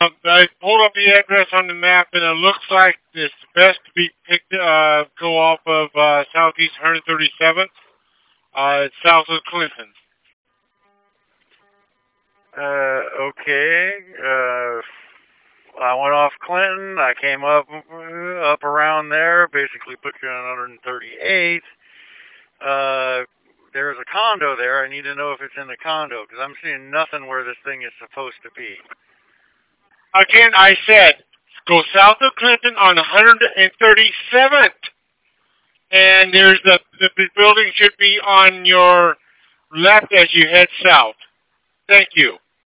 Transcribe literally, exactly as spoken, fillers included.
Um, I pulled up the address on the map, and it looks like it's best to be picked. Uh, go off of uh, Southeast one thirty-seventh. Uh, it's south of Clinton. Uh, okay. Uh, I went off Clinton. I came up uh, up around there. Basically, put you on one thirty-eight. Uh, there's a condo there. I need to know if it's in the condo because I'm seeing nothing where this thing is supposed to be. Again, I said go south of Clinton on one thirty-seventh, and there's the the building should be on your left as you head south. Thank you.